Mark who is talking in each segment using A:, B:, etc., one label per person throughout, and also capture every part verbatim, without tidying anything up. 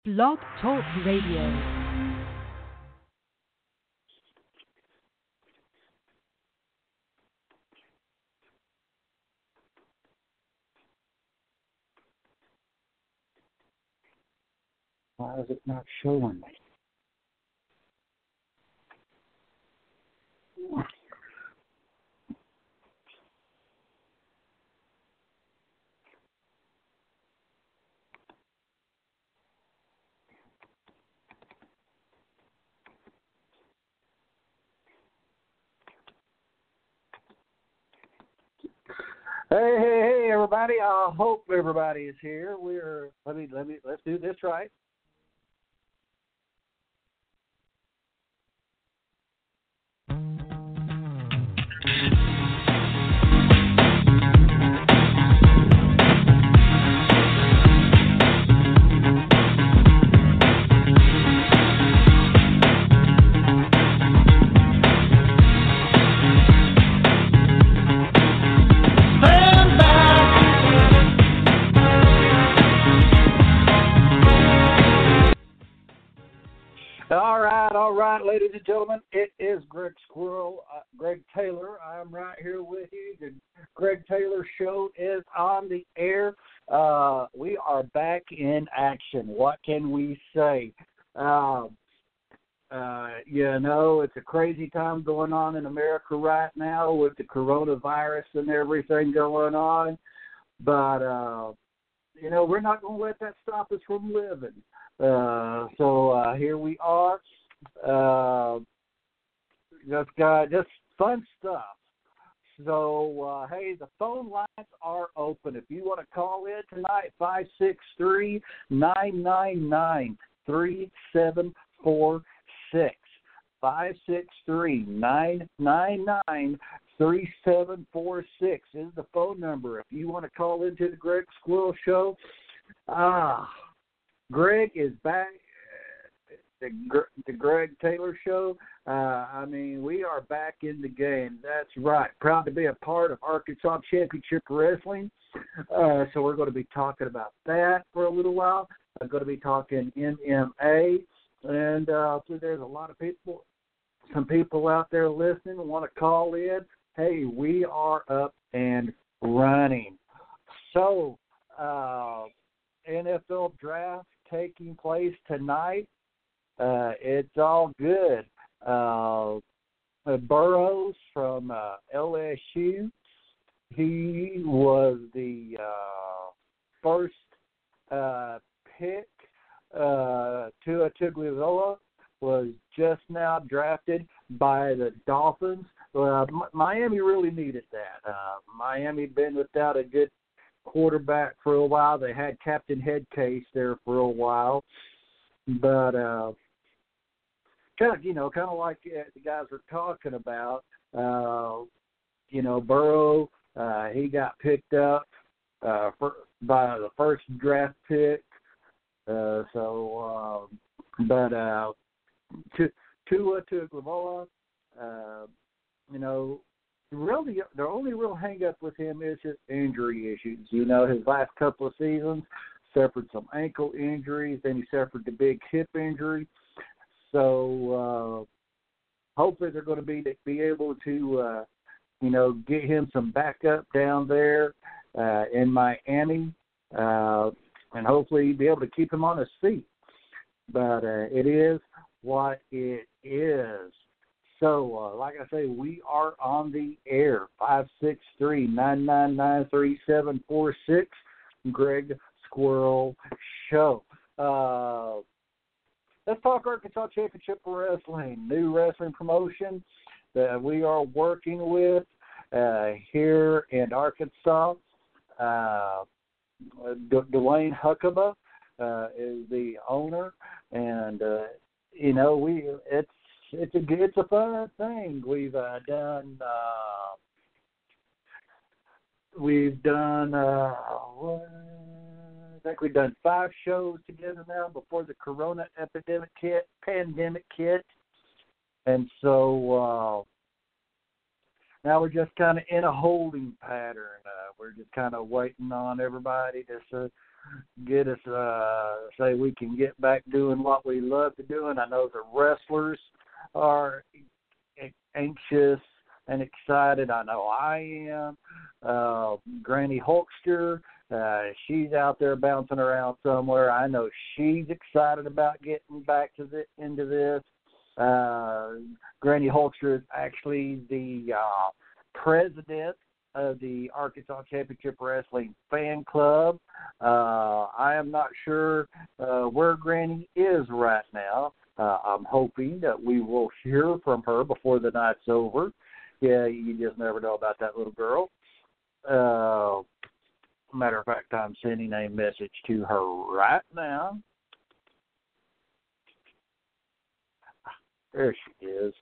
A: Blog Talk Radio.
B: Why is it not showing me? Hey, hey, hey, everybody! I hope everybody is here. We're let me let me let's do this right. All right, all right, ladies and gentlemen, it is Greg Squirrel, uh, Greg Taylor. I'm right here with you. The Greg Taylor Show is on the air. Uh, we are back in action. What can we say? Uh, uh, you know, it's a crazy time going on in America right now with the coronavirus and everything going on. But, uh, you know, we're not going to let that stop us from living. Uh, so uh, here we are. Uh, just got just fun stuff. So uh, hey, the phone lines are open. If you want to call in tonight, five six three, nine nine nine, three seven four six. Five six three, nine nine nine, three seven four six is the phone number. If you want to call into the Greg Squirrel Show, ah. Greg is back. The, the Greg Taylor Show. Uh, I mean, we are back in the game. That's right. Proud to be a part of Arkansas Championship Wrestling. Uh, so we're going to be talking about that for a little while. I'm going to be talking M M A. And uh, so there's a lot of people, some people out there listening who want to call in. Hey, we are up and running. So, uh, N F L draft taking place tonight. Uh, it's all good. Uh, Burrows from uh, L S U, he was the uh, first uh, pick. Uh, Tua Tagovailoa was just now drafted by the Dolphins. Uh, Miami really needed that. Uh, Miami had been without a good quarterback for a while. They had Captain Headcase there for a while, but uh, kind of, you know, kind of like uh, the guys were talking about. Uh, you know, Burrow, uh, he got picked up uh, for, by the first draft pick. Uh, so, uh, but uh, to Tua Tagovailoa, uh, you know. Really, the only real hang-up with him is his injury issues. You know, his last couple of seasons suffered some ankle injuries, then he suffered the big hip injury. So uh, hopefully they're going to be be able to, uh, you know, get him some backup down there uh, in Miami, uh, and hopefully be able to keep him on his feet. But uh, it is what it is. So, uh, like I say, we are on the air, five six three, nine nine nine, three seven four six, Greg Squirrel Show. Uh, let's talk Arkansas Championship Wrestling, new wrestling promotion that we are working with uh, here in Arkansas. Uh, D- Dwayne Huckabee uh, is the owner, and, uh, you know, we it's, It's a it's a fun thing. We've uh, done uh, we've done uh, I think we've done five shows together now before the Corona epidemic hit, pandemic hit, and so uh, now we're just kind of in a holding pattern. Uh, we're just kind of waiting on everybody to get us, uh, say we can get back doing what we love to do. And I know the wrestlers are anxious and excited. I know I am. Uh, Granny Hulkster, uh, she's out there bouncing around somewhere. I know she's excited about getting back to the into this. Uh, Granny Hulkster is actually the uh, president of the Arkansas Championship Wrestling Fan Club. Uh, I am not sure uh, where Granny is right now. Uh, I'm hoping that we will hear from her before the night's over. Yeah, you just never know about that little girl. Uh, matter of fact, I'm sending a message to her right now. There she is.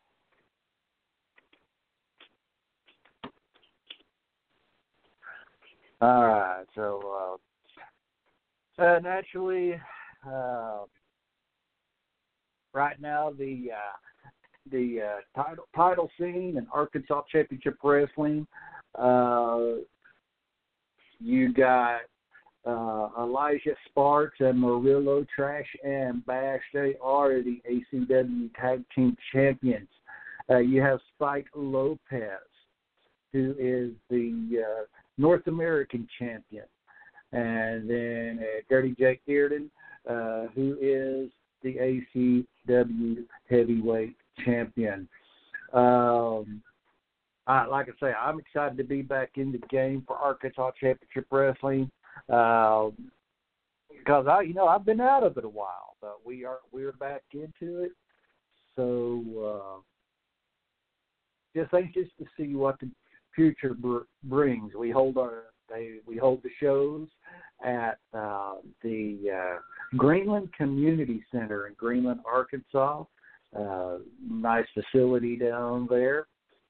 B: All right, so uh, uh, naturally, uh, right now the uh, the uh, title title scene in Arkansas Championship Wrestling, uh, you got uh, Elijah Sparks and Murillo Trash and Bash. They are the A C W Tag Team Champions. Uh, you have Spike Lopez, who is the uh, North American champion, and then uh, Dirty Jake Dearden, uh, who is the A C W heavyweight champion. Um, I, like I say, I'm excited to be back in the game for Arkansas Championship Wrestling uh, because I, you know, I've been out of it a while, but we are we're back into it. So uh, just anxious to see what the future br- brings. We hold our they we hold the shows at uh, the uh, Greenland Community Center in Greenland, Arkansas. Uh, nice facility down there.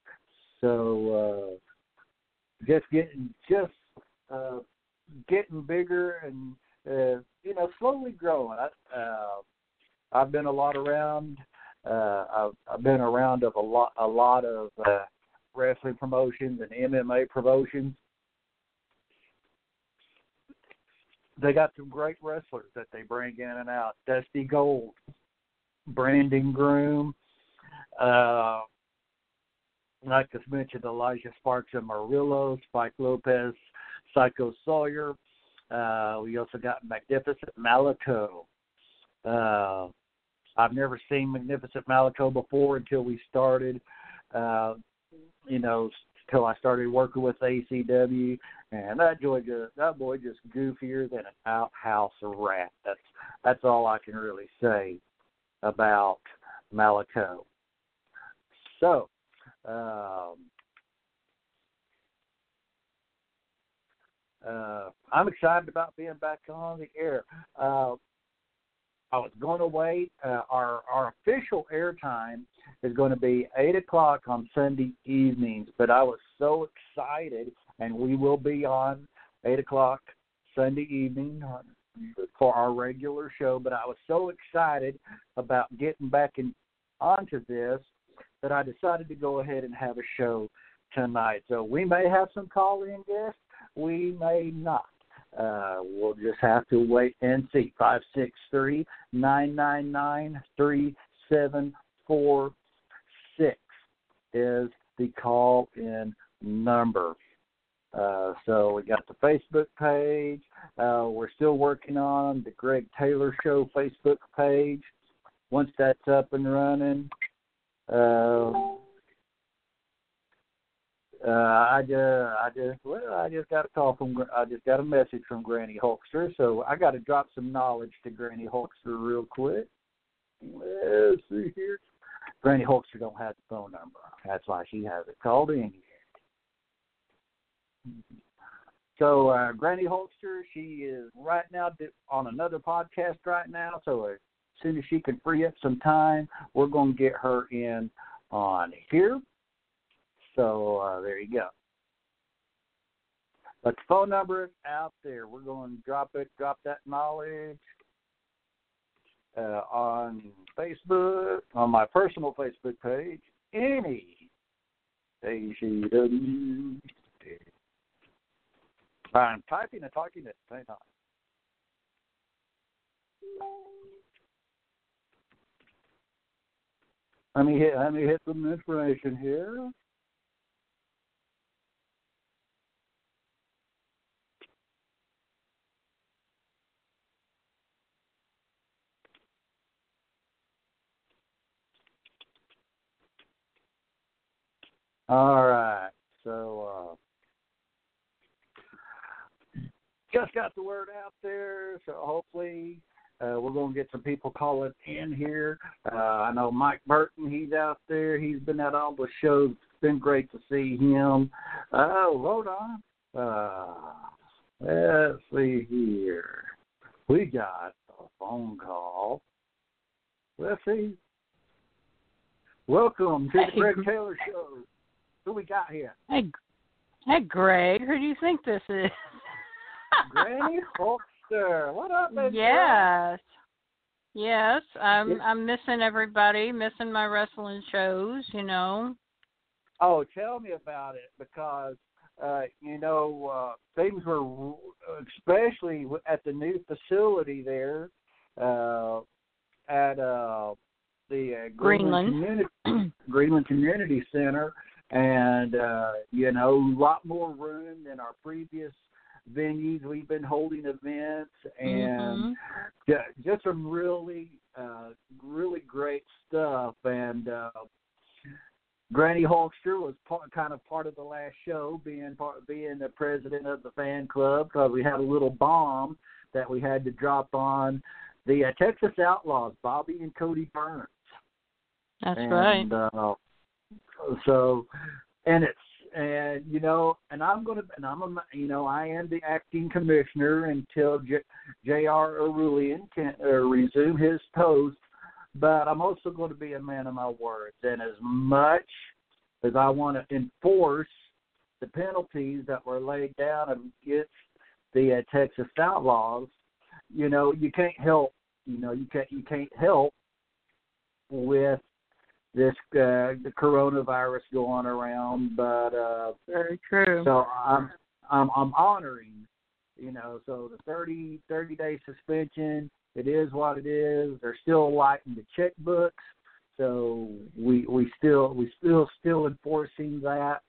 B: So uh, just getting just uh, getting bigger and uh, you know slowly growing. I, uh, I've been a lot around. Uh, I've, I've been around of a lot a lot of uh, wrestling promotions and M M A promotions. They got some great wrestlers that they bring in and out. Dusty Gold, Brandon Groom, uh, like I mentioned, Elijah Sparks and Murillo, Spike Lopez, Psycho Sawyer. Uh, we also got Magnificent Malico. Uh, I've never seen Magnificent Malico before until we started, uh, you know, until I started working with A C W. And that boy just, that boy just goofier than an outhouse rat. That's that's all I can really say about Malico. So, um, uh, I'm excited about being back on the air. Uh, I was going to wait. Uh, our our official airtime is going to be eight o'clock on Sunday evenings, but I was so excited, and we will be on eight o'clock Sunday evening for our regular show, but I was so excited about getting back in, onto this that I decided to go ahead and have a show tonight. So we may have some call-in guests. We may not. Uh, we'll just have to wait and see. five six three, nine nine nine, three seven four six is the call-in number. Uh, so we got the Facebook page. Uh, we're still working on the Greg Taylor Show Facebook page. Once that's up and running, uh, uh, I just, I just, well, I just got a call from, I just got a message from Granny Hulkster. So I got to drop some knowledge to Granny Hulkster real quick. Let's see here. Granny Hulkster don't have the phone number. That's why she hasn't called in yet. So uh, Granny Hulkster, she is right now on another podcast right now. So as soon as she can free up some time, we're going to get her in on here. So uh, there you go. But the phone number is out there. We're going to drop it, drop that knowledge uh, on Facebook, on my personal Facebook page, any A C W. I'm typing and talking at the same time. Let me hit. Let me hit some information here. All right. So uh, just got the word out there. So hopefully uh, we're going to get some people calling in here. Uh, I know Mike Burton. He's out there. He's been at all the shows. It's been great to see him. Oh, hold on. Uh, let's see here. We got a phone call. Let's see. Welcome to the
C: Hey,
B: Greg Taylor Show. Who we got here?
C: Hey, hey, Greg. Who do you think this is?
B: Granny Hulkster. What up, man?
C: Yes. Yes. I'm
B: Yes.
C: I'm missing everybody, missing my wrestling shows, you know.
B: Oh, tell me about it, because uh, you know uh, things were, especially at the new facility there uh, at uh, the uh, Greenland
C: Greenland.
B: Community Greenland Community Center, and uh, you know, a lot more room than our previous venues. We've been holding events, and
C: Mm-hmm.
B: just some really, uh, really great stuff. And uh, Granny Hulkster was part, kind of part of the last show, being part, being the president of the fan club, because we had a little bomb that we had to drop on the uh, Texas Outlaws, Bobby and Cody Burns.
C: That's
B: and,
C: right.
B: Uh, so, and it's and you know, and I'm gonna, and I'm a, you know, I am the acting commissioner until J, J.R. Arulian can uh, resume his post. But I'm also going to be a man of my words. And as much as I want to enforce the penalties that were laid down against the uh, Texas Outlaws, you know, you can't help, you know, you can't, you can't help with this, uh, the coronavirus going around. But, uh,
C: Very true.
B: so I'm, I'm, I'm honoring, you know, so the thirty, thirty day suspension. It is what it is. They're still lighting the checkbooks, so we we still we still still enforcing that.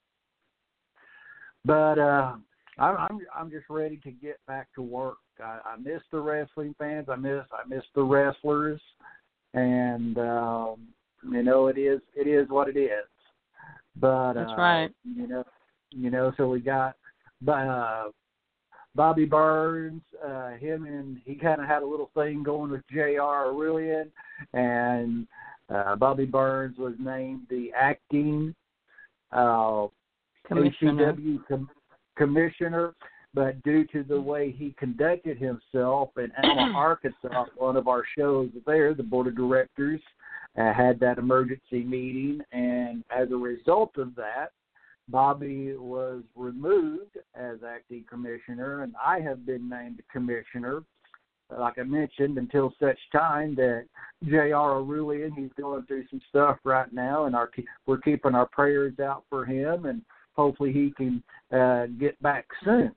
B: But uh, I'm I'm I'm just ready to get back to work. I, I miss the wrestling fans. I miss I miss the wrestlers, and um, you know, it is it is what it is. But
C: That's
B: uh,
C: right.
B: You know, you know. So we got, uh, Bobby Burns, uh, him and he kind of had a little thing going with J R. Arulian, and uh, Bobby Burns was named the acting uh, A C W com- commissioner, but due to the way he conducted himself in Alma, Arkansas, one of our shows there, the board of directors uh, had that emergency meeting, and as a result of that, Bobby was removed as acting commissioner, and I have been named commissioner, like I mentioned, until such time that J R. Arulian, he's going through some stuff right now, and our, we're keeping our prayers out for him, and hopefully he can uh, get back soon.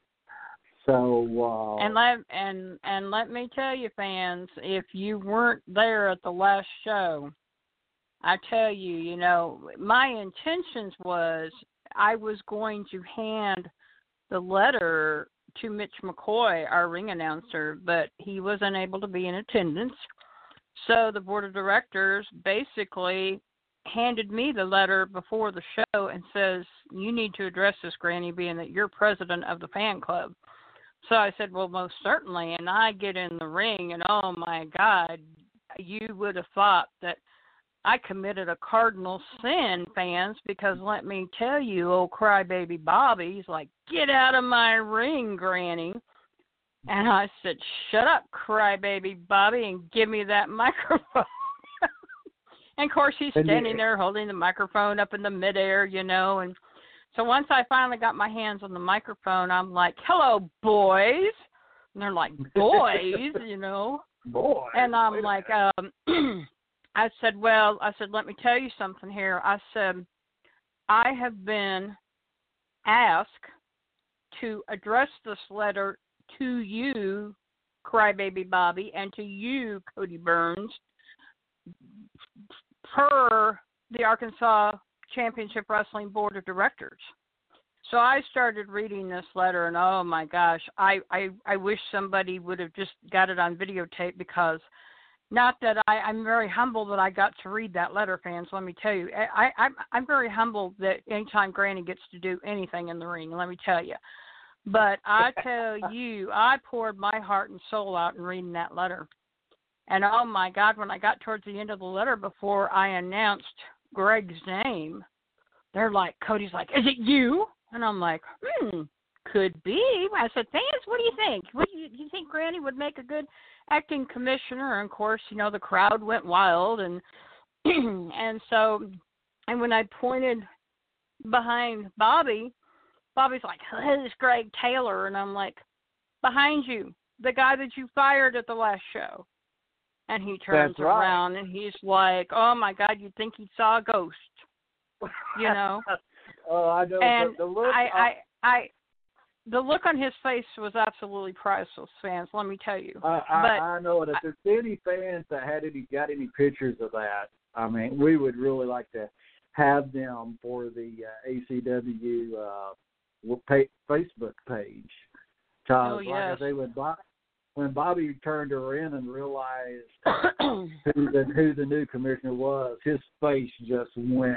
B: So uh,
C: And let and and let me tell you, fans, if you weren't there at the last show, I tell you, you know, my intentions was I was going to hand the letter to Mitch McCoy, our ring announcer, but he was unable to be in attendance. So the board of directors basically handed me the letter before the show and says, you need to address this, Granny, being that you're president of the fan club. So I said, well, most certainly. And I get in the ring, and oh, my God, you would have thought that I committed a cardinal sin, fans, because let me tell you, old crybaby Bobby's like, get out of my ring, Granny. And I said, shut up, crybaby Bobby, and give me that microphone. And, of course, he's standing there holding the microphone up in the midair, you know. And so once I finally got my hands on the microphone, I'm like, hello, boys. And they're like, boys, you know.
B: Boy.
C: And I'm like, um, I said, well, I said, let me tell you something here. I said, I have been asked to address this letter to you Crybaby Bobby, and to you, Cody Burns, per the Arkansas Championship Wrestling Board of Directors. So I started reading this letter, and oh my gosh, I, I, I wish somebody would have just got it on videotape, because not that I, I'm very humble that I got to read that letter, fans, let me tell you. I, I, I'm, I'm very humbled that anytime Granny gets to do anything in the ring, let me tell you. But I tell you, I poured my heart and soul out in reading that letter. And oh my God, when I got towards the end of the letter, before I announced Greg's name, they're like, Cody's like, is it you? And I'm like, hmm, could be. I said, fans, what do you think? What do you, do you think Granny would make a good acting commissioner? And of course, you know, the crowd went wild. And and so, and when I pointed behind Bobby, Bobby's like, this is Greg Taylor. And I'm like, behind you, the guy that you fired at the last show. And he turns
B: That's right.
C: around and he's like, oh my God, you'd think he saw a ghost, you know?
B: Oh, I know.
C: And
B: the, the look,
C: I, I, I, the look on his face was absolutely priceless, fans, let me tell you.
B: I, I,
C: but
B: I know it. If there's any fans that had any, got any pictures of that, I mean, we would really like to have them for the uh, A C W uh, pay, Facebook page.
C: Oh,
B: Like
C: yes.
B: I say, when, Bob, when Bobby turned her in and realized who, the, who the new commissioner was, his face just went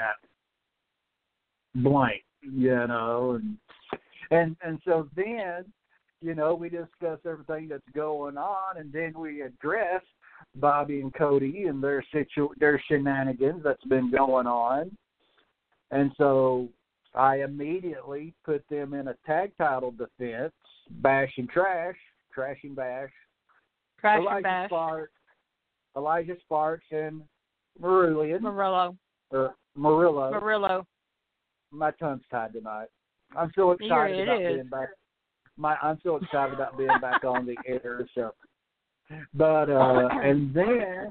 B: blank, you know, and and and so then, you know, we discuss everything that's going on, and then we address Bobby and Cody and their situ their shenanigans that's been going on, and so I immediately put them in a tag title defense, Bash and Trash, Trash and Bash,
C: Trash
B: Elijah
C: and Bash,
B: Sparks, Elijah Sparks and Marulian,
C: Murillo,
B: or Murillo.
C: Murillo.
B: My tongue's tied tonight. I'm so excited
C: Here it
B: about
C: is.
B: being back. My I'm so excited about being back on the air. So, but uh, and then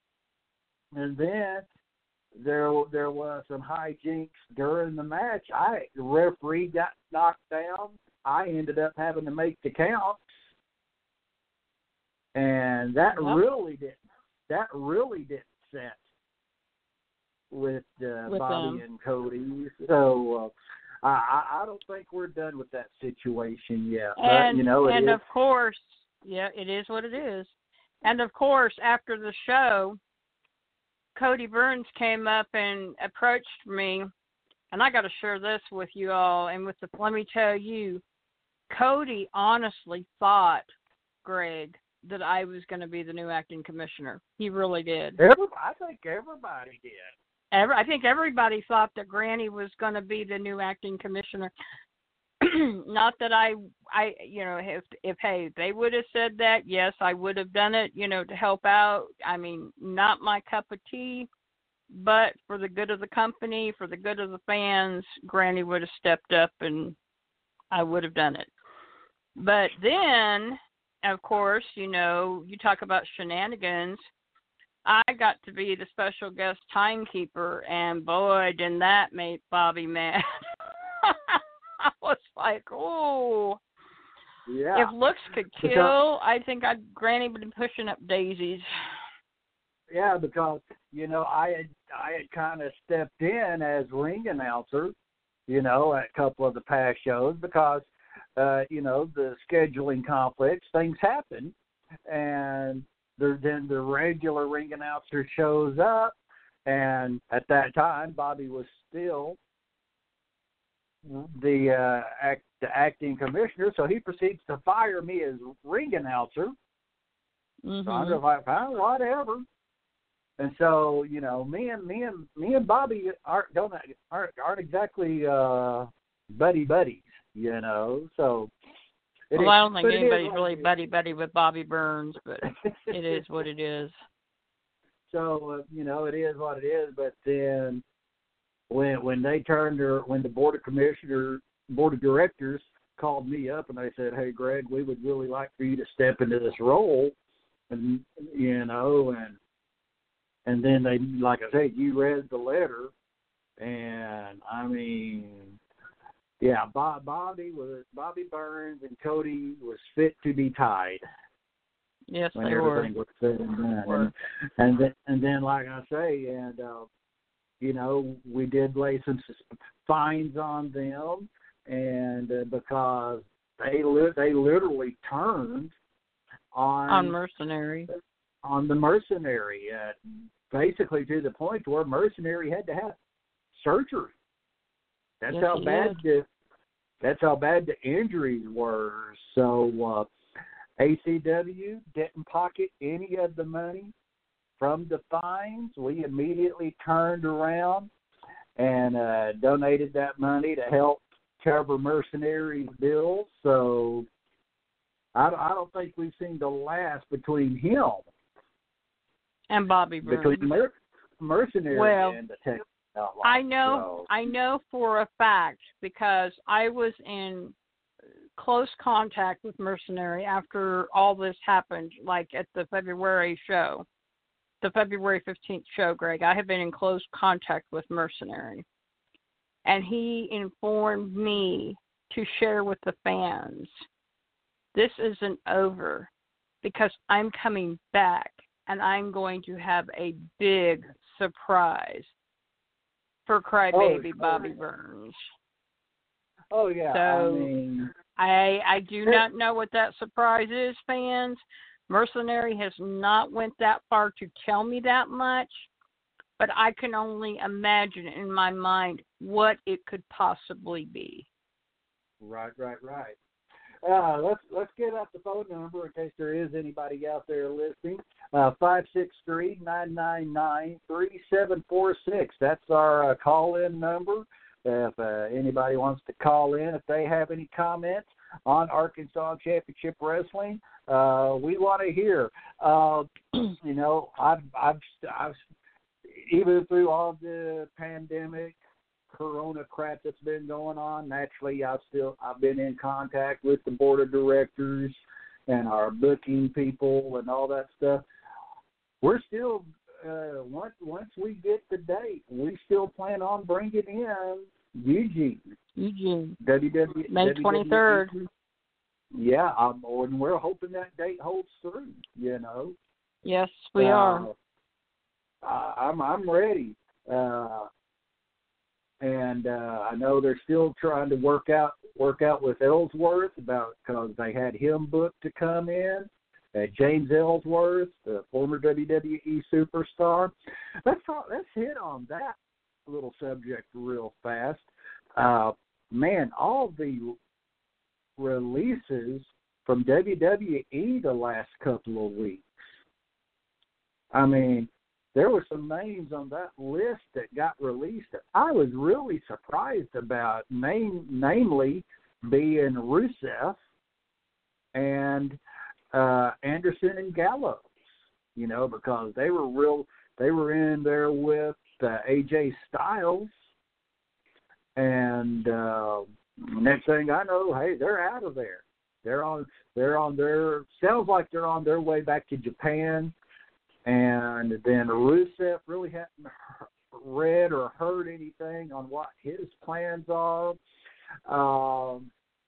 B: and then there there was some hijinks during the match. I the referee got knocked down. I ended up having to make the counts, and that
C: Yep.
B: really didn't that really didn't set with, uh,
C: With
B: Bobby
C: them.
B: and Cody. So uh, I, I don't think we're done with that situation yet.
C: And,
B: but, you know, it
C: and
B: is.
C: of course, yeah, it is what it is. And of course, after the show, Cody Burns came up and approached me, and I got to share this with you all. And with the, let me tell you, Cody honestly thought, Greg, that I was going to be the new acting commissioner. He really did.
B: Every, I think everybody did.
C: Every, I think everybody thought that Granny was going to be the new acting commissioner. Not that I, I, you know, if, if, hey, they would have said that, yes, I would have done it, you know, to help out. I mean, not my cup of tea, but for the good of the company, for the good of the fans, Granny would have stepped up and I would have done it. But then, of course, you know, you talk about shenanigans. I got to be the special guest timekeeper, and boy, did that make Bobby mad. I was like, oh.
B: Yeah.
C: If looks could kill, I think I'd Granny would be pushing up daisies.
B: Yeah, because, you know, I had I had kind of stepped in as ring announcer, you know, at a couple of the past shows because, uh, you know, the scheduling conflicts, things happen, and there, then the regular ring announcer shows up, and at that time, Bobby was still the, uh, act, the acting commissioner, so he proceeds to fire me as ring announcer.
C: Mm-hmm.
B: So I'm just like, oh, whatever. And so, you know, me and me and me and Bobby aren't don't aren't aren't exactly uh, buddy buddies, you know. So it
C: well,
B: is,
C: I don't think
B: but it is
C: anybody's
B: what
C: really
B: it is.
C: buddy buddy with Bobby Burns, but it is what it is.
B: So uh, you know, it is what it is. But then when when they turned her, when the board of commissioners, board of directors called me up and they said, "Hey, Greg, we would really like for you to step into this role," and you know, and and then they, like I said, you read the letter, and I mean, yeah, Bob, Bobby was Bobby Burns and Cody was fit to be tied.
C: Yes,
B: when
C: they
B: everything
C: were.
B: was said and done. And, and, then, and then, like I say, and, uh, you know, we did lay some fines on them, and uh, because they li- they literally turned on
C: On Mercenary.
B: on the Mercenary, uh, basically to the point where Mercenary had to have surgery. That's
C: Yes,
B: how
C: he
B: bad the that's how bad the injuries were. So uh, A C W didn't pocket any of the money from the fines. We immediately turned around and uh, donated that money to help cover Mercenary's bills. So I, I don't think we've seen the last between him
C: And Bobby Burns.
B: between Mer- Mercenary
C: Well,
B: and the Texas Outlaws.
C: I know,
B: So,
C: I know for a fact because I was in close contact with Mercenary after all this happened, like at the February show, the February fifteenth show, Greg. I have been in close contact with Mercenary. And he informed me to share with the fans, this isn't over because I'm coming back and I'm going to have a big surprise for Crybaby
B: oh,
C: Bobby Burns.
B: Oh, yeah.
C: So,
B: I mean,
C: I I do not know what that surprise is, fans. Mercenary has not went that far to tell me that much, but I can only imagine in my mind what it could possibly be.
B: right, right, right. Uh, let's let's get out the phone number in case there is anybody out there listening. Uh, five six three, nine nine nine, three seven four six. That's our uh, call-in number. If uh, anybody wants to call in, if they have any comments on Arkansas Championship Wrestling, uh, we want to hear. Uh, you know, I've, I've, I've, even through all the pandemic, Corona crap that's been going on, naturally, I've still, I've been in contact with the board of directors and our booking people and all that stuff. We're still, uh, once once we get the date, we still plan on bringing in Eugene.
C: Eugene.
B: W W E,
C: May twenty-third.
B: Yeah, um, and we're hoping that date holds through, you know.
C: Yes, we
B: uh,
C: are.
B: I, I'm I'm ready. Uh, and uh, I know they're still trying to work out work out with Ellsworth about because they had him booked to come in. Uh, James Ellsworth, the former W W E superstar. Let's talk, let's hit on that little subject real fast. Uh, man, all the releases from W W E the last couple of weeks. I mean, there were some names on that list that got released that I was really surprised about, name, namely being Rusev and uh, Anderson and Gallows, you know, because they were real, they were in there with uh, A J Styles, and uh, next thing I know, hey, they're out of there. They're on, they're on their, sounds like they're on their way back to Japan. And then Rusev really hadn't read or heard anything on what his plans are. Um,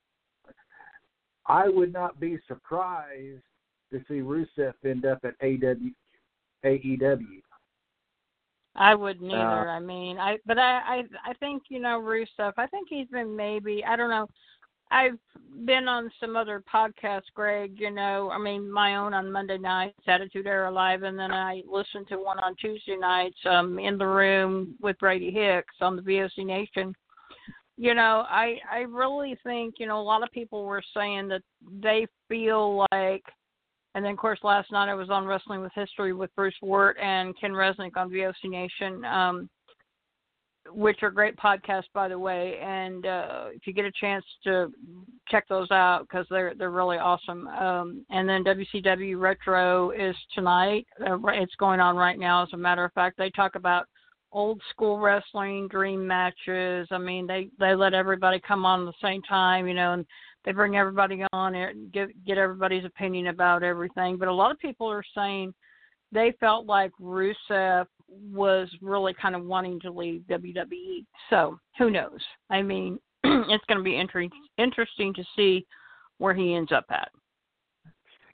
B: I would not be surprised to see Rusev end up at A E W.
C: I wouldn't either.
B: Uh,
C: I mean, I but I, I I think, you know, Rusev, I think he's been maybe, I don't know, I've been on some other podcasts, Greg, you know, I mean, my own on Monday nights, Attitude Era Live, and then I listened to one on Tuesday nights, um, In the Room with Brady Hicks on the V O C Nation. You know, I, I really think, you know, a lot of people were saying that they feel like, and then, of course, last night I was on Wrestling with History with Bruce Wirt and Ken Resnick on V O C Nation, um, which are great podcasts, by the way. And uh, if you get a chance to check those out, because they're they're really awesome. Um, and then W C W Retro is tonight. Uh, it's going on right now, as a matter of fact. They talk about old school wrestling, dream matches. I mean, they, they let everybody come on at the same time, you know, and they bring everybody on and get, get everybody's opinion about everything. But a lot of people are saying they felt like Rusev was really kind of wanting to leave W W E. So who knows? I mean, it's going to be inter- interesting to see where he ends up at.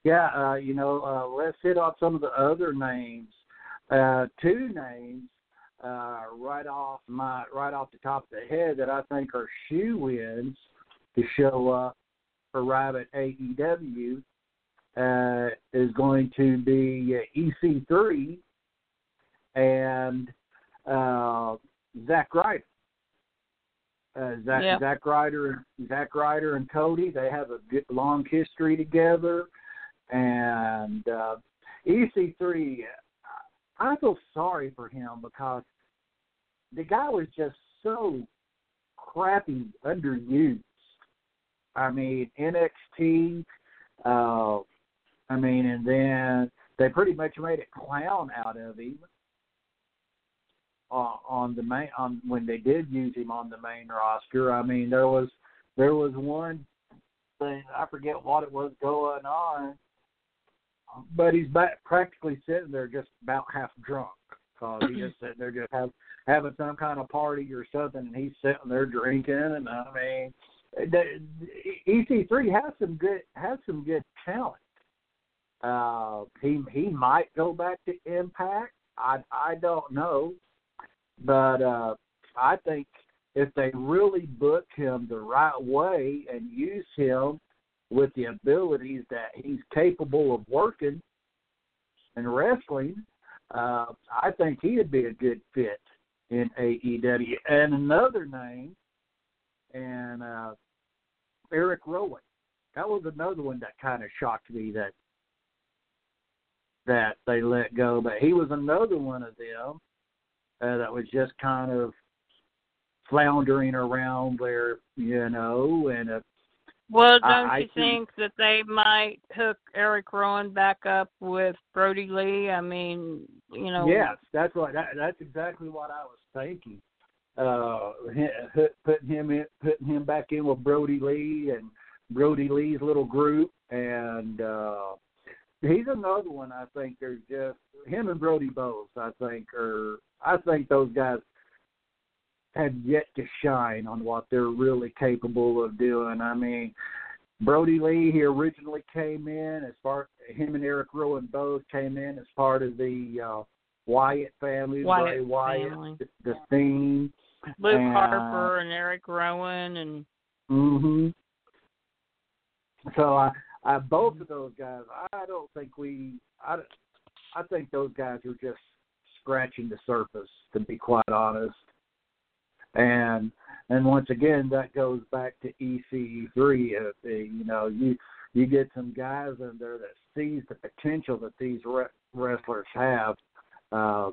B: Yeah, uh, you know, uh, let's hit on some of the other names. Uh, two names uh, right off my right off the top of the head that I think are shoe-ins to show up for Rabbit A E W uh, is going to be uh, E C three and uh, Zack Ryder. Uh, Zack,
C: yeah.
B: Zack Ryder, Zack Ryder, and Cody. They have a good, long history together, and uh, E C three. I feel sorry for him because the guy was just so crappy underused. I mean, N X T. Uh, I mean, and then they pretty much made a clown out of him. Uh, on the main, on when they did use him on the main roster, I mean, there was there was one thing, I forget what it was going on, but he's back, practically sitting there just about half drunk because he just sitting there just have, having some kind of party or something, and he's sitting there drinking. And I mean, the, E C three has some good has some good talent. Uh, he he might go back to Impact. I I don't know. But uh, I think if they really book him the right way and use him with the abilities that he's capable of working and wrestling, uh, I think he'd be a good fit in A E W. And another name, and uh, Eric Rowan. That was another one that kind of shocked me that that they let go. But he was another one of them. Uh, that was just kind of floundering around there, you know. And uh,
C: well, don't
B: I,
C: you
B: I
C: think that they might hook Eric Rowan back up with Brody Lee? I mean, you know.
B: Yes, that's what. That, that's exactly what I was thinking. Uh, putting him in, putting him back in with Brody Lee and Brody Lee's little group, and uh, he's another one. I think there's just him and Brody both. I think are. I think those guys have yet to shine on what they're really capable of doing. I mean, Brody Lee, he originally came in as part, him and Eric Rowan both came in as part of the uh, Wyatt family,
C: Wyatt
B: Bray Wyatt,
C: family.
B: the, the Theme.
C: Luke
B: and,
C: Harper and Eric Rowan. and
B: Mm-hmm. So I, I, both of those guys, I don't think we, I, I think those guys are just scratching the surface, to be quite honest. And and once again, that goes back to E C three. Uh, you know, you you get some guys in there that sees the potential that these re- wrestlers have. Uh,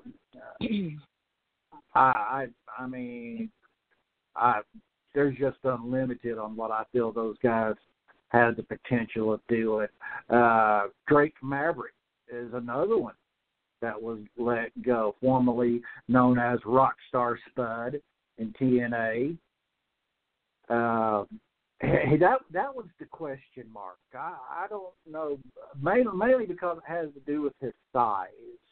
B: I, I I mean, I there's just unlimited on what I feel those guys have the potential of doing. Uh, Drake Maverick is another one that was let go, formerly known as Rockstar Spud in T N A. Uh, that that was the question mark. I, I don't know, mainly, mainly because it has to do with his size.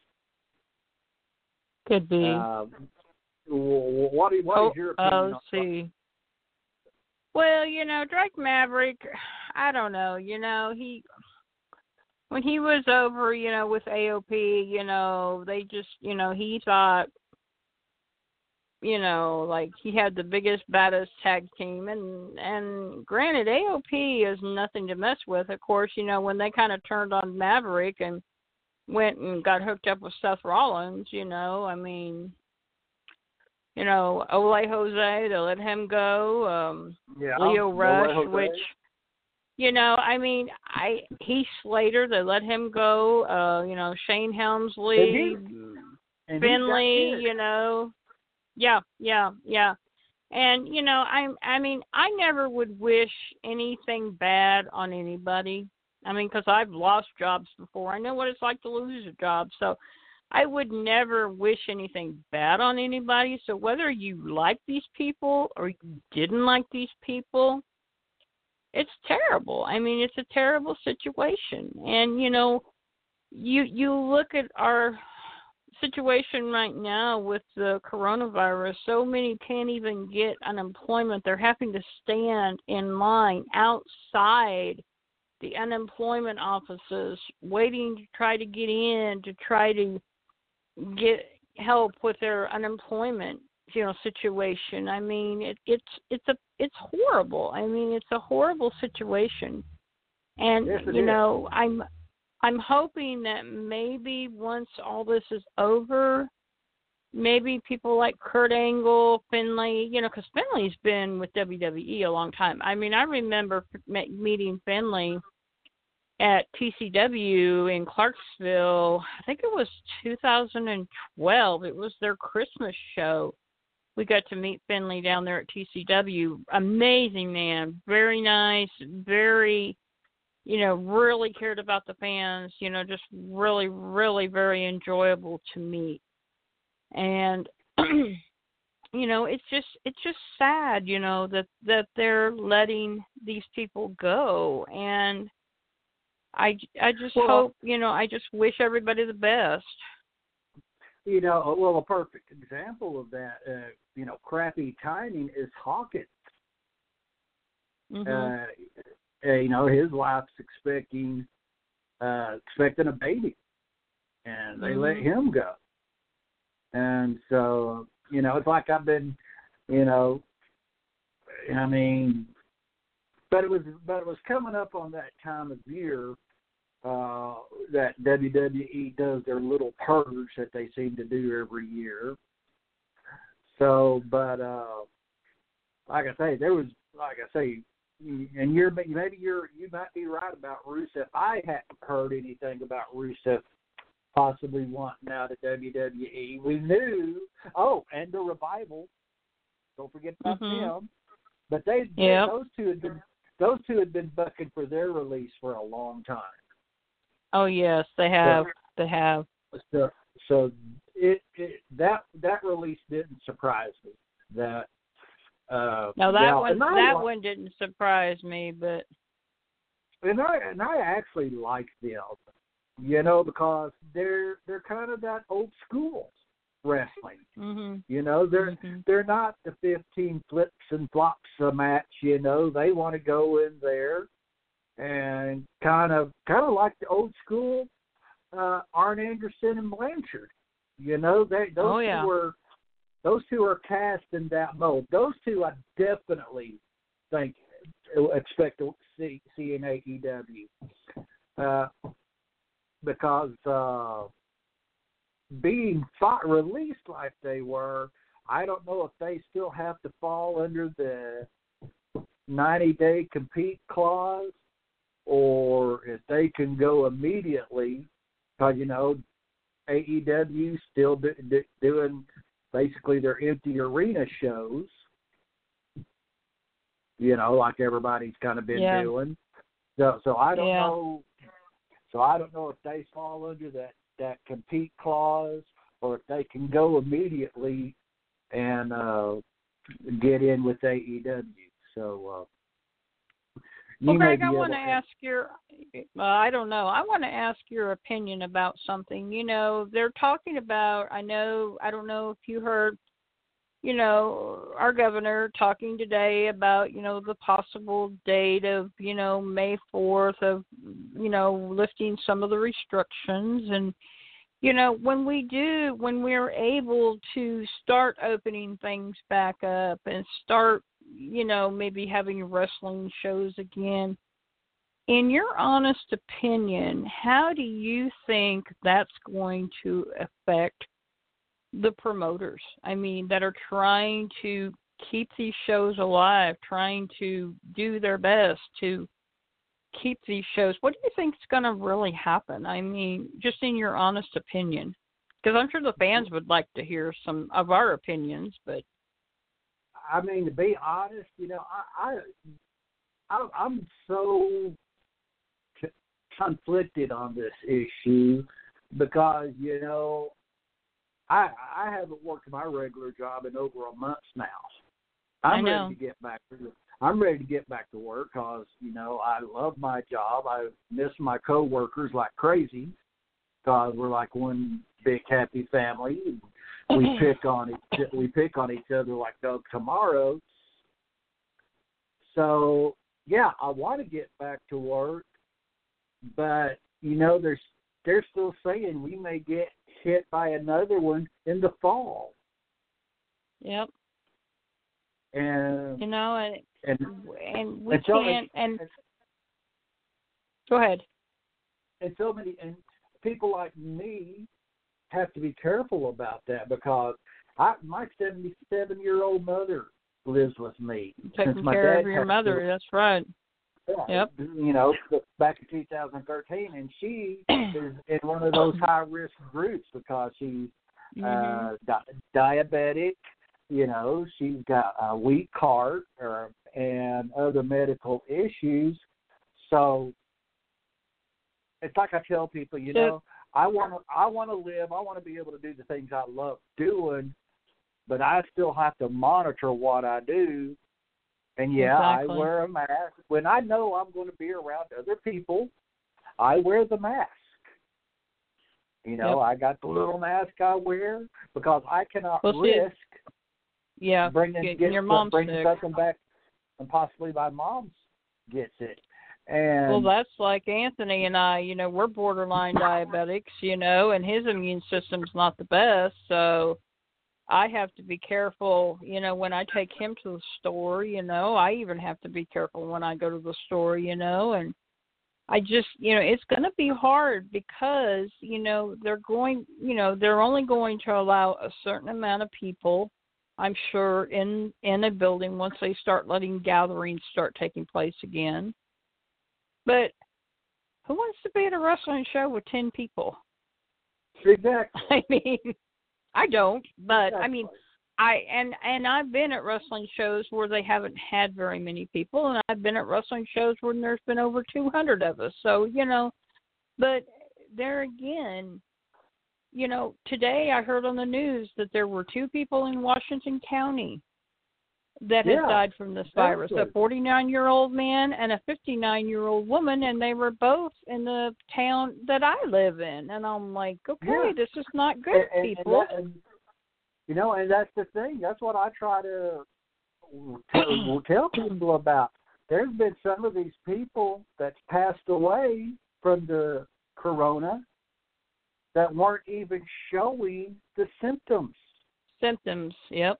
C: Could be.
B: Uh, what what
C: oh,
B: is your opinion?
C: Oh,
B: on
C: see. Well, you know, Drake Maverick, I don't know. You know, he when he was over, you know, with A O P, you know, they just, you know, he thought, you know, like he had the biggest, baddest tag team. And, and granted, A O P is nothing to mess with. Of course, you know, when they kind of turned on Maverick and went and got hooked up with Seth Rollins, you know, I mean, you know, Ole Jose, they let him go. Um,
B: yeah,
C: Leo Rush,
B: Ole
C: which, you know, I mean, I Heath Slater, they let him go. Uh, you know, Shane Helmsley,
B: and he, and
C: Finley, you know. Yeah, yeah, yeah. And, you know, I I mean, I never would wish anything bad on anybody. I mean, because I've lost jobs before. I know what it's like to lose a job. So I would never wish anything bad on anybody. So whether you like these people or you didn't like these people, it's terrible. I mean, it's a terrible situation. And, you know, you you look at our situation right now with the coronavirus. So many can't even get unemployment. They're having to stand in line outside the unemployment offices waiting to try to get in, to try to get help with their unemployment, you know, situation. I mean, it, it's it's a it's horrible. I mean, it's a horrible situation. And
B: yes,
C: you
B: is.
C: know, I'm I'm hoping that maybe once all this is over, maybe people like Kurt Angle, Finlay, you know, because Finlay's been with W W E a long time. I mean, I remember meeting Finlay at T C W in Clarksville. I think it was two thousand twelve. It was their Christmas show. We got to meet Finlay down there at T C W. Amazing man, very nice, very, you know, really cared about the fans. You know, just really, really very enjoyable to meet. And you know, it's just it's just sad, you know, that that they're letting these people go. And I, I just
B: well,
C: hope, you know, I just wish everybody the best.
B: You know, well, a perfect example of that, uh, you know, crappy timing is Hawkins.
C: Mm-hmm.
B: Uh, you know, his wife's expecting uh, expecting a baby, and they
C: mm-hmm.
B: let him go. And so, you know, it's like I've been, you know, I mean, but it was, but it was coming up on that time of year uh, that W W E does their little purge that they seem to do every year. So, but uh, like I say, there was, like I say, and you're maybe you're you might be right about Rusev. I hadn't heard anything about Rusev possibly wanting out of W W E. We knew, oh, and the Revival. Don't forget about
C: mm-hmm.
B: them. But they,
C: yep.
B: they those two had been those two had been bucking for their release for a long time.
C: Oh yes, they have. So, they have.
B: So, so it, it that that release didn't surprise me. That uh,
C: no, that
B: now,
C: one
B: I,
C: that one didn't surprise me, but
B: and I and I actually like them, you know, because they're they're kind of that old school wrestling.
C: Mm-hmm.
B: You know, they're
C: mm-hmm.
B: they're not the fifteen flips and flops a match. You know, they want to go in there and kind of kind of like the old school uh, Arn Anderson and Blanchard. You know, they those
C: oh, yeah.
B: two were those two are cast in that mold. Those two, I definitely think expect to see see in A E W uh, because. Uh, Being fought, released like they were, I don't know if they still have to fall under the ninety-day compete clause or if they can go immediately because, you know, A E W still do, do, doing basically their empty arena shows, you know, like everybody's kind of been
C: yeah.
B: doing. So, so I don't
C: yeah.
B: know. So I don't know if they fall under that. that compete clause, or if they can go immediately and uh, get in with A E W. So, uh, you
C: well, Greg,
B: may
C: I
B: be
C: want to
B: able
C: ask your, uh, I don't know, I want to ask your opinion about something. You know, they're talking about, I know, I don't know if you heard, you know, our governor talking today about, you know, the possible date of, you know, May fourth of, you know, lifting some of the restrictions. And, you know, when we do, when we're able to start opening things back up and start, you know, maybe having wrestling shows again, in your honest opinion, how do you think that's going to affect the promoters? I mean, that are trying to keep these shows alive, trying to do their best to keep these shows. What do you think is going to really happen? I mean, just in your honest opinion, because I'm sure the fans would like to hear some of our opinions. But
B: I mean, to be honest, you know, I, I I'm so conflicted on this issue because, you know, I I haven't worked my regular job in over a month now. I'm
C: I know.
B: ready to get back to I'm ready to get back to work because, you know, I love my job. I miss my coworkers like crazy because we're like one big happy family. We pick on each we pick on each other like no tomorrow. So yeah, I want to get back to work, but you know, there's they're still saying we may get hit by another one in the fall.
C: Yep.
B: And
C: you know, and
B: and,
C: and we
B: and so,
C: can't. And,
B: and
C: go ahead.
B: And so many and people like me have to be careful about that because I, my seventy-seven-year-old mother lives with me.
C: Taking
B: since my
C: care
B: dad
C: of your
B: passed
C: mother.
B: away.
C: That's right.
B: Yeah,
C: Yep.
B: You know, back in two thousand thirteen, and she is in one of those high-risk groups because she's uh,
C: mm-hmm.
B: di- diabetic. You know, she's got a weak heart or, and other medical issues. So it's like I tell people, you know, I want to, I want to live. I want to be able to do the things I love doing, but I still have to monitor what I do. And yeah,
C: exactly.
B: I wear a mask when I know I'm going to be around other people. I wear the mask. You know,
C: yep.
B: I got the little mask I wear because I cannot
C: well,
B: risk.
C: Yeah,
B: bringing
C: getting
B: get,
C: your mom
B: bringing
C: sick.
B: something back, and possibly my mom gets it. And
C: well, that's like Anthony and I. You know, we're borderline diabetics. You know, and his immune system's not the best, so I have to be careful. You know, when I take him to the store. You know, I even have to be careful when I go to the store. You know, and I just, you know, it's going to be hard because you know they're going. You know, they're only going to allow a certain amount of people. I'm sure, in, in a building once they start letting gatherings start taking place again. But who wants to be at a wrestling show with ten people?
B: Exactly.
C: I mean, I don't, but
B: exactly.
C: I mean, I and, and I've been at wrestling shows where they haven't had very many people, and I've been at wrestling shows where there's been over two hundred of us. So, you know, but there again, you know, today I heard on the news that there were two people in Washington County that
B: yeah,
C: had died from this virus,
B: exactly.
C: a forty-nine-year-old man and a fifty-nine-year-old woman, and they were both in the town that I live in. And I'm like, okay,
B: yeah.
C: this is not good,
B: and, and,
C: people.
B: And that, and, you know, and that's the thing. That's what I try to tell, tell people about. There's been some of these people that's passed away from the corona that weren't even showing the symptoms.
C: Symptoms, yep.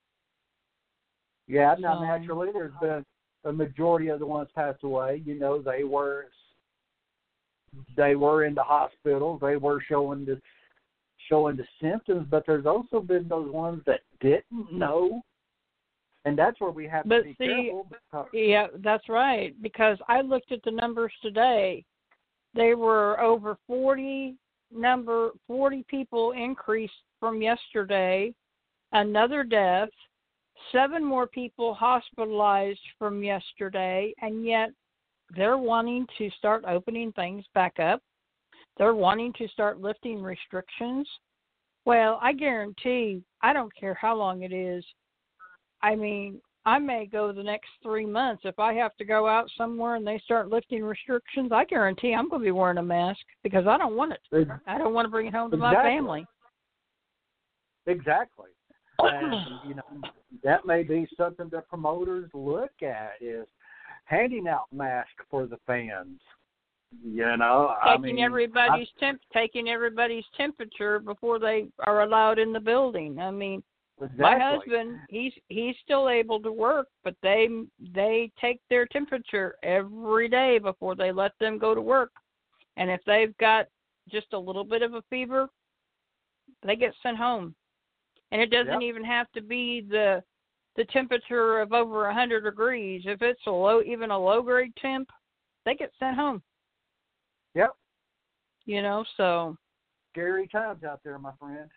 B: Yeah, now
C: so,
B: naturally there's been a majority of the ones passed away. You know, they were they were in the hospitals. They were showing the showing the symptoms, but there's also been those ones that didn't know, and that's where we have
C: but
B: to be
C: see,
B: careful. Because,
C: yeah, that's right. Because I looked at the numbers today. They were over forty. Number forty people increased from yesterday, another death, seven more people hospitalized from yesterday, and yet they're wanting to start opening things back up. They're wanting to start lifting restrictions. Well, I guarantee, I don't care how long it is. I mean, I may go the next three months. If I have to go out somewhere and they start lifting restrictions, I guarantee I'm going to be wearing a mask because I don't want it. I don't want to bring it home to
B: exactly.
C: my family.
B: Exactly. And, you know, that may be something that promoters look at is handing out masks for the fans. You know,
C: taking
B: I mean,
C: everybody's
B: I,
C: temp, taking everybody's temperature before they are allowed in the building. I mean,
B: exactly.
C: my husband, he's he's still able to work, but they they take their temperature every day before they let them go to work. And if they've got just a little bit of a fever, they get sent home. And it doesn't
B: yep.
C: even have to be the the temperature of over a hundred degrees. If it's a low, even a low grade temp, they get sent home.
B: Yep.
C: You know, so
B: scary times out there, my friend.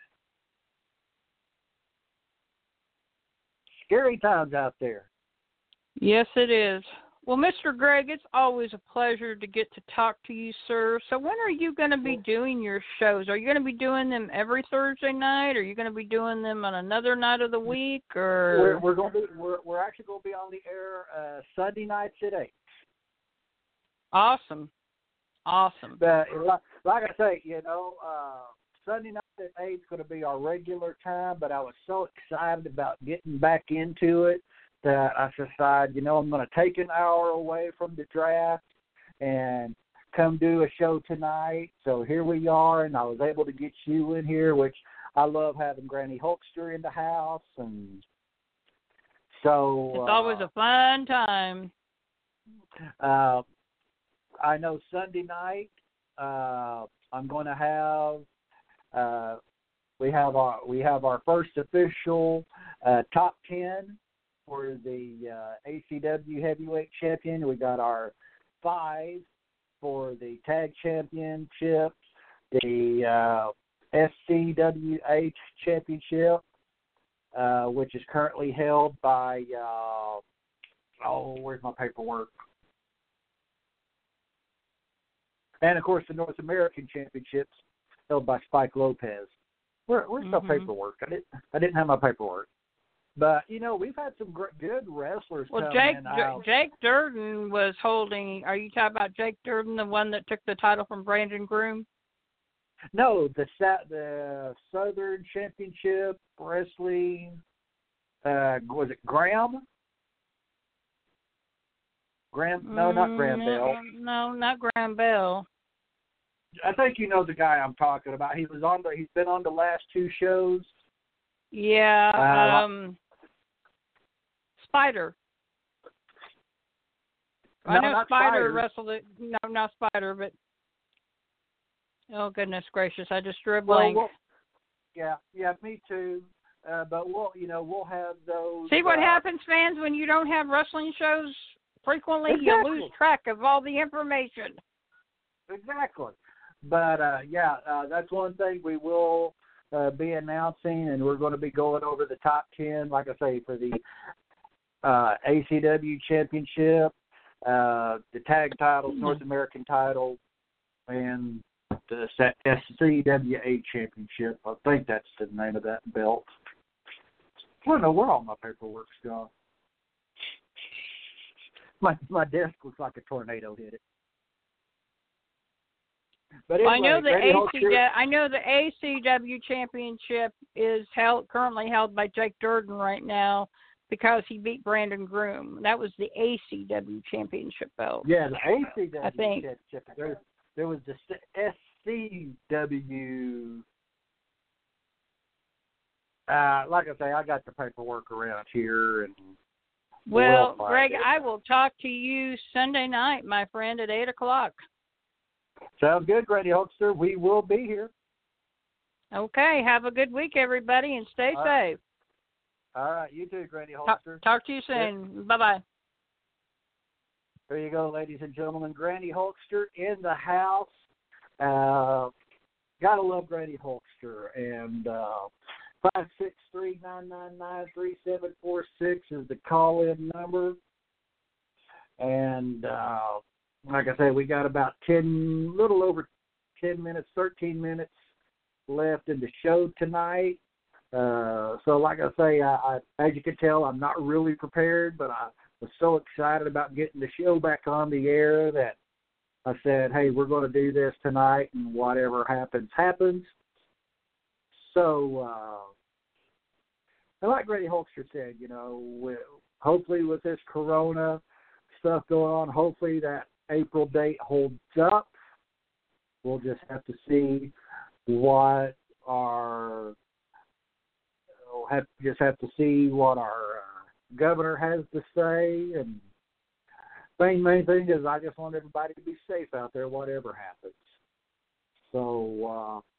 B: Scary times out there.
C: Yes, it is. Well, Mister Greg, it's always a pleasure to get to talk to you, sir. So when are you going to be doing your shows? Are you going to be doing them every Thursday night? Or are you going to be doing them on another night of the week? Or
B: we're, we're going to be we're we're actually going to be on the air uh, Sunday nights at eight.
C: Awesome, awesome.
B: But like, like I say, you know, uh, Sunday night at eight is going to be our regular time. But I was so excited about getting back into it that I decided, you know, I'm going to take an hour away from the draft and come do a show tonight. So here we are, and I was able to get you in here, which I love having Granny Hulkster in the house. And so
C: it's always
B: uh,
C: a fun time.
B: Uh, I know Sunday night uh, I'm going to have uh, we have our we have our first official uh, top ten for the uh, A C W Heavyweight Champion. We got our five for the Tag Championship, the uh, S C W H Championship, uh, which is currently held by uh, oh, where's my paperwork? And, of course, the North American Championships held by Spike Lopez. Where, where's
C: mm-hmm.
B: my paperwork? I didn't, I didn't have my paperwork. But, you know, we've had some great, good wrestlers
C: well,
B: come
C: Jake,
B: in.
C: Well, Jake Durden was holding – are you talking about Jake Durden, the one that took the title from Brandon Groom?
B: No, the the Southern Championship Wrestling, uh, was it Graham? Graham? No, not Graham Bell.
C: No, not Graham Bell.
B: I think you know the guy I'm talking about. He was on the. He's been on the last two shows.
C: Yeah.
B: Uh,
C: um, Spider.
B: No,
C: I know
B: not
C: Spider,
B: Spider
C: wrestled it. No, not Spider, but oh goodness gracious, I just drew a
B: well,
C: blank.
B: well, yeah, yeah, me too. Uh, but we'll, you know, we'll have those.
C: See what
B: uh,
C: happens, fans, when you don't have wrestling shows frequently?
B: Exactly.
C: You lose track of all the information.
B: Exactly. But, uh, yeah, uh, that's one thing we will uh, be announcing, and we're going to be going over the top ten, like I say, for the uh, A C W Championship, uh, the tag titles,
C: Mm-hmm.
B: North American title, and the S C W A Championship. I think that's the name of that belt. I don't know where all my paperwork's gone. My my desk looks like a tornado hit it. But anyway,
C: I know the
B: Grady
C: A C W.
B: Hulkster,
C: I know the A C W Championship is held currently held by Jake Durden right now because he beat Brandon Groom. That was the A C W Championship belt.
B: Yeah, the A C W
C: I think.
B: Championship. There, there was the S C W. Uh, like I say, I got the paperwork around here, and
C: Well,
B: we'll
C: Greg,
B: it.
C: I will talk to you Sunday night, my friend, at eight o'clock.
B: Sounds good, Grady Hulkster. We will be here.
C: Okay, have a good week, everybody, and stay
B: All
C: safe.
B: right. All right, you too, Grady
C: Talk,
B: Hulkster.
C: talk to you soon. Bye-bye.
B: There you go, ladies and gentlemen. Grady Hulkster in the house. Uh, gotta love Grady Hulkster. And uh, five six three, nine nine nine, three seven four six is the call-in number. And uh, like I said, we got about ten, little over ten minutes, thirteen minutes left in the show tonight. Uh, so like I say, I, I, as you can tell, I'm not really prepared, but I was so excited about getting the show back on the air that I said, hey, we're going to do this tonight, and whatever happens, happens. So, uh, and like Grady Hulkster said, you know, with, hopefully with this corona stuff going on, hopefully that April date holds up. We'll just have to see what our we'll have just have to see what our uh, governor has to say. And main main thing is I just want everybody to be safe out there, whatever happens. So, uh,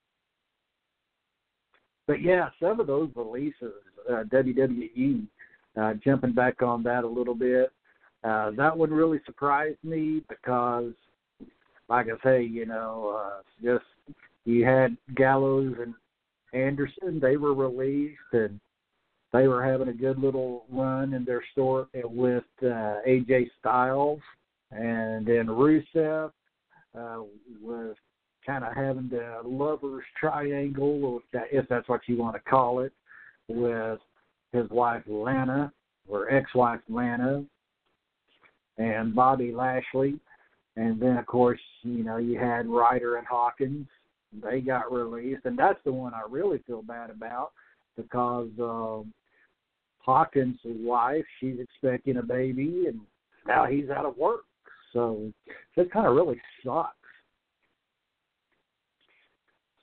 B: but yeah, some of those releases, uh, W W E, uh, jumping back on that a little bit. Uh, that one really surprised me because, like I say, you know, uh, just you had Gallows and Anderson. They were released, and they were having a good little run in their store with uh, A J Styles. And then Rusev uh, was kind of having the lover's triangle, if that's what you want to call it, with his wife Lana, or ex-wife Lana, and Bobby Lashley. And then, of course, you know, you had Ryder and Hawkins. They got released, and that's the one I really feel bad about because um, Hawkins' wife, she's expecting a baby, and now he's out of work. So that kind of really sucks.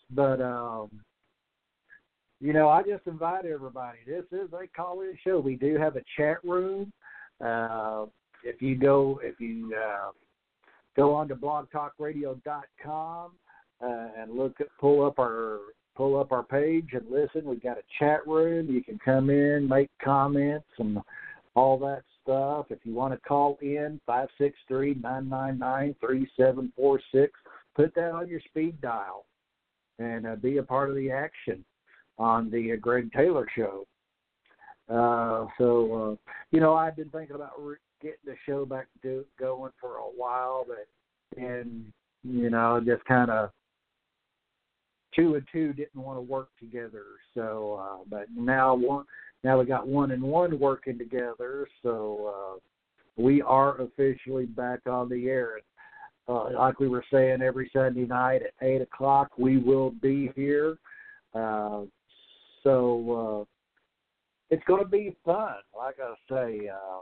B: But um, you know, I just invite everybody. This is a call-in show. We do have a chat room. Uh, if you go, if you uh, go on to blog talk radio dot com uh, and look at, pull up our pull up our page and listen. We've got a chat room. You can come in, make comments, and all that stuff. If you want to call in, five six three, nine nine nine, three seven four six, put that on your speed dial and uh, be a part of the action on the uh, Greg Taylor Show. Uh, so, uh, you know, I've been thinking about re- getting the show back to going for a while, but, and, you know, just kind of two and two didn't want to work together. So, uh, but now one, now we got one and one working together. So uh, we are officially back on the air. Uh, like we were saying, every Sunday night at eight o'clock, we will be here. Uh, so uh, it's going to be fun. Like I say, uh,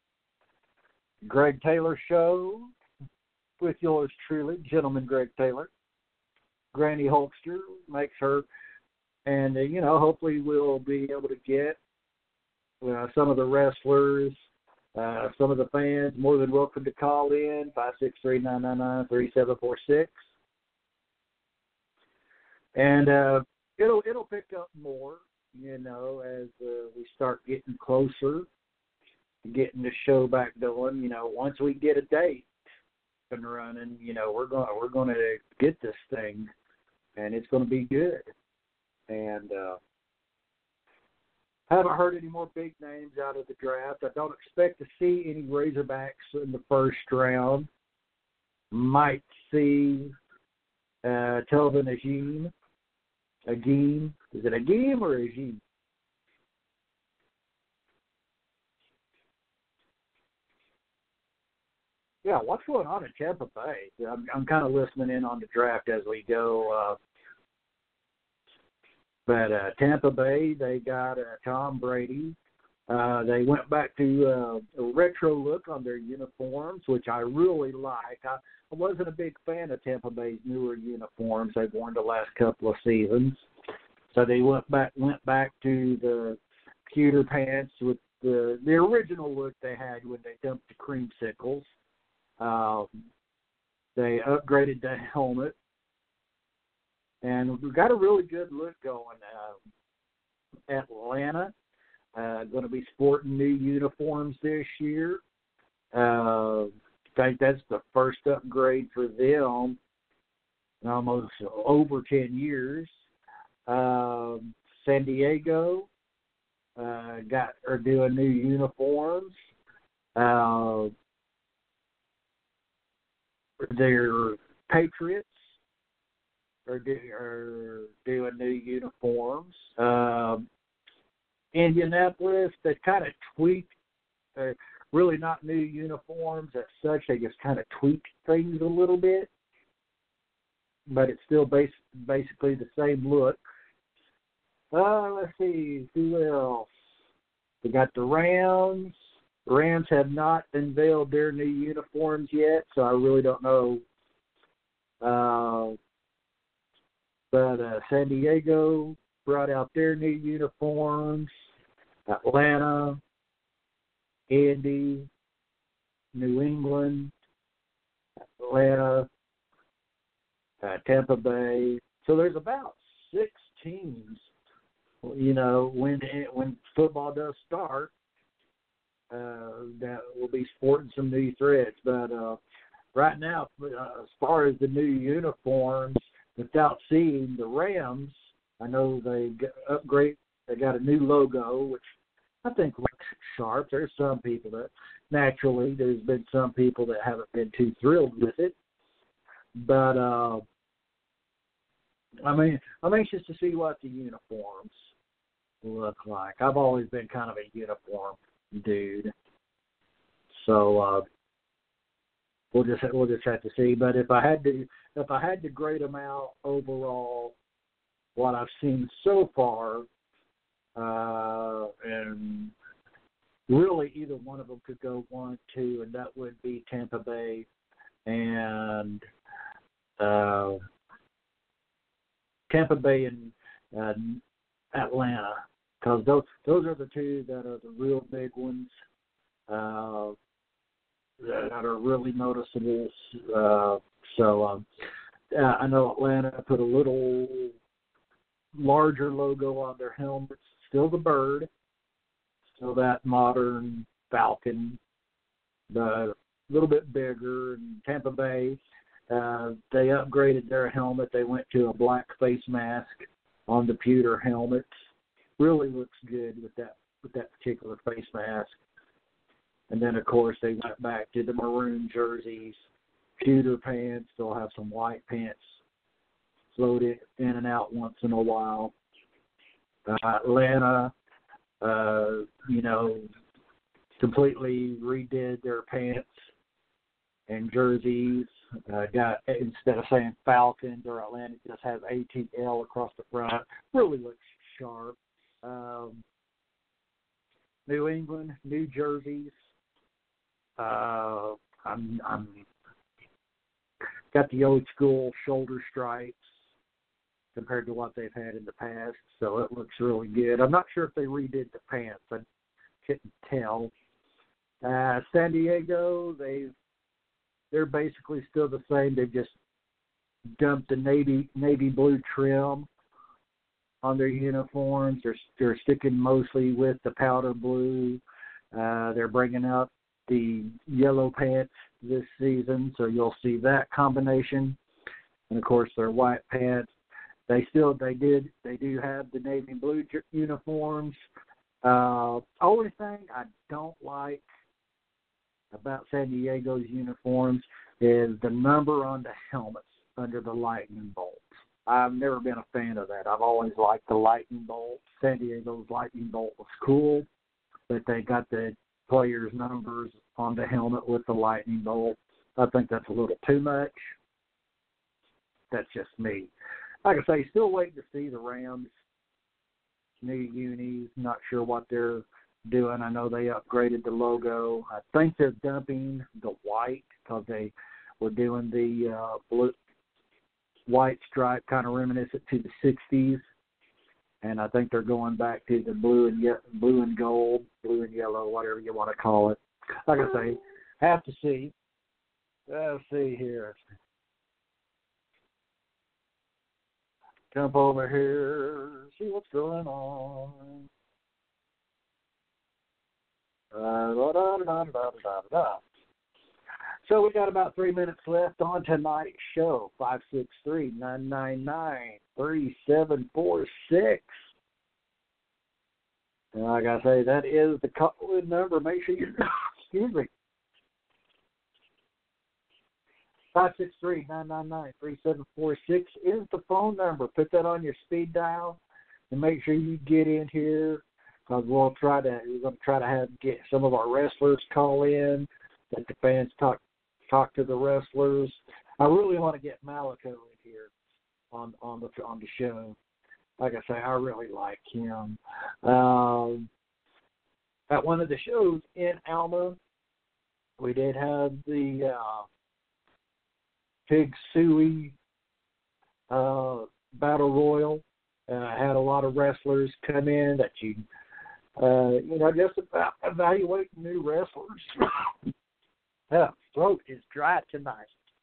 B: Greg Taylor Show with yours truly, Gentleman Greg Taylor. Granny Hulkster makes her, and, uh, you know, hopefully we'll be able to get uh, some of the wrestlers, uh, some of the fans, more than welcome to call in, five six three, nine nine nine, three seven four six. And uh, it'll it'll pick up more, you know, as uh, we start getting closer to getting the show back going. You know, once we get a date and running, you know, we're going we're going to get this thing, and it's going to be good. And uh, haven't heard any more big names out of the draft. I don't expect to see any Razorbacks in the first round. Might see uh, Telvin Agim. Agim. Is it Agim or Agim? Yeah, what's going on in Tampa Bay? I'm, I'm kind of listening in on the draft as we go. Uh, but uh, Tampa Bay, they got uh, Tom Brady. Uh, they went back to uh, a retro look on their uniforms, which I really like. I, I wasn't a big fan of Tampa Bay's newer uniforms they've worn the last couple of seasons. So they went back went back to the pewter pants with the the original look they had when they dumped the creamsicles. Um, they upgraded the helmet, and we've got a really good look going. Uh, Atlanta uh, going to be sporting new uniforms this year. Uh, I think that's the first upgrade for them in almost over ten years. Uh, San Diego uh, got are doing new uniforms. Uh, Their Patriots are, do, are doing new uniforms. Um, Indianapolis, they kind of tweaked, uh, really not new uniforms as such. They just kind of tweaked things a little bit, but it's still bas- basically the same look. Uh, let's see, who else? We got the Rams. The Rams have not unveiled their new uniforms yet, so I really don't know. Uh, but uh, San Diego brought out their new uniforms. Atlanta, Indy, New England, Atlanta, uh, Tampa Bay. So there's about six teams, you know, when when football does start, Uh, that will be sporting some new threads. But uh, right now, uh, as far as the new uniforms, without seeing the Rams, I know they got upgrade. They got a new logo, which I think looks sharp. There's some people that naturally there's been some people that haven't been too thrilled with it. But uh, I mean, I'm anxious to see what the uniforms look like. I've always been kind of a uniform dude, so uh, we'll just we'll just have to see. But if I had to if I had to grade them out overall, what I've seen so far, uh, and really either one of them could go one, two, and that would be Tampa Bay and uh, Tampa Bay and uh, Atlanta, because those those are the two that are the real big ones uh, that are really noticeable. Uh, so um, uh, I know Atlanta put a little larger logo on their helmets, still the bird, still that modern falcon, but a little bit bigger. And Tampa Bay, uh, they upgraded their helmet. They went to a black face mask on the pewter helmets. Really looks good with that with that particular face mask. And then, of course, they went back to the maroon jerseys, pewter pants. They'll have some white pants floated in and out once in a while. Uh, Atlanta, uh, you know, completely redid their pants and jerseys. Uh, got instead of saying Falcons or Atlanta, just has A T L across the front. Really looks sharp. Um, New England, New Jerseys. Uh, I'm, I'm got the old school shoulder stripes compared to what they've had in the past, so it looks really good. I'm not sure if they redid the pants. I couldn't tell. Uh, San Diego, they've they're basically still the same. They've just dumped the navy navy blue trim on their uniforms. They're they're sticking mostly with the powder blue. Uh, they're bringing up the yellow pants this season, so you'll see that combination. And of course, their white pants. They still they did they do have the navy blue uniforms. Uh, only thing I don't like about San Diego's uniforms is the number on the helmets under the lightning bolts. I've never been a fan of that. I've always liked the lightning bolt. San Diego's lightning bolt was cool, but they got the players' numbers on the helmet with the lightning bolt. I think that's a little too much. That's just me. Like I say, still waiting to see the Rams' new unis. Not sure what they're doing. I know they upgraded the logo. I think they're dumping the white because they were doing the uh, blue, white stripe, kind of reminiscent to the sixties. And I think they're going back to the blue and ye- blue and gold, blue and yellow, whatever you want to call it. Like I say, have to see. Let's see here. Jump over here, see what's going on. Uh, da, da, da, da, da, da. So we got about three minutes left on tonight's show. five six three, nine nine nine, three seven four six. And like I say, that is the call-in number. Make sure you, excuse me, five six three, nine nine nine, three seven four six is the phone number. Put that on your speed dial and make sure you get in here because we'll try to, we're going to try to have get some of our wrestlers call in, let the fans talk talk to the wrestlers. I really want to get Malico in here on on the on the show. Like I say, I really like him. Um, at one of the shows in Alma, we did have the uh, Pig Suey uh, Battle Royal. Uh, I had a lot of wrestlers come in that you, uh, you know, just about evaluating new wrestlers. Yeah, throat is dry tonight.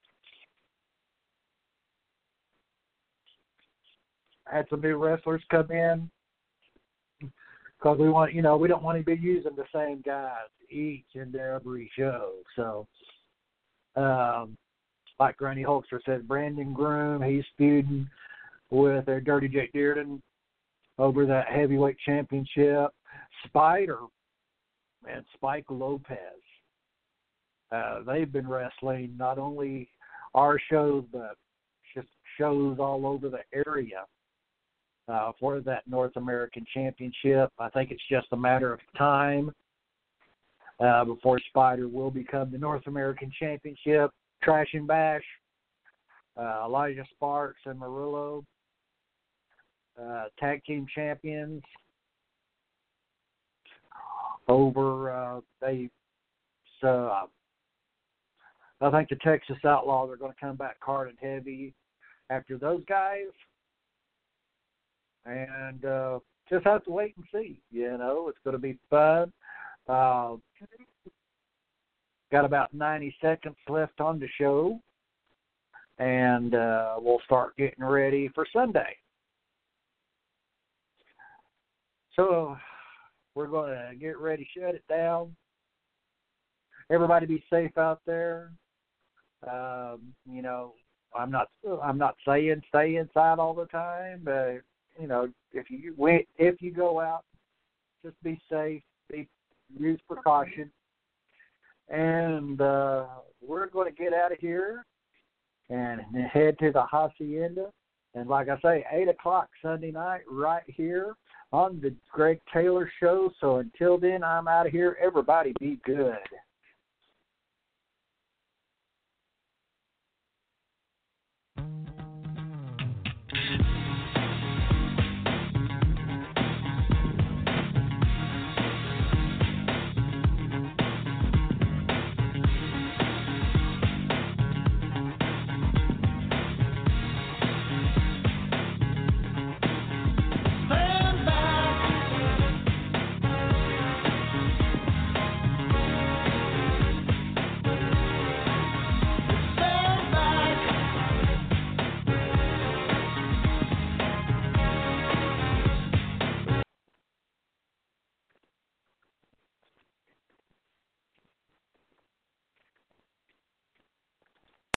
B: I had some new wrestlers come in because we want, you know, we don't want to be using the same guys each and every show. So, um, like Granny Holster said, Brandon Groom, he's feuding with their Dirty Jake Dearden over that heavyweight championship. Spider and Spike Lopez. Uh, they've been wrestling not only our shows, but just shows all over the area uh, for that North American Championship. I think it's just a matter of time uh, before Spider will become the North American Championship. Trash and Bash, uh, Elijah Sparks and Murillo, uh, tag team champions over uh, they so. Uh, I think the Texas Outlaws are going to come back hard and heavy after those guys. and uh, just have to wait and see. You know, it's going to be fun. Uh, got about ninety seconds left on the show, and uh, we'll start getting ready for Sunday. So we're going to get ready, shut it down. Everybody be safe out there. Um, you know, I'm not I'm not saying stay inside all the time, but you know, if you if you go out, just be safe, be use precaution, and uh, we're going to get out of here and head to the Hacienda. And like I say, eight o'clock Sunday night, right here on the Greg Taylor Show. So until then, I'm out of here. Everybody be good.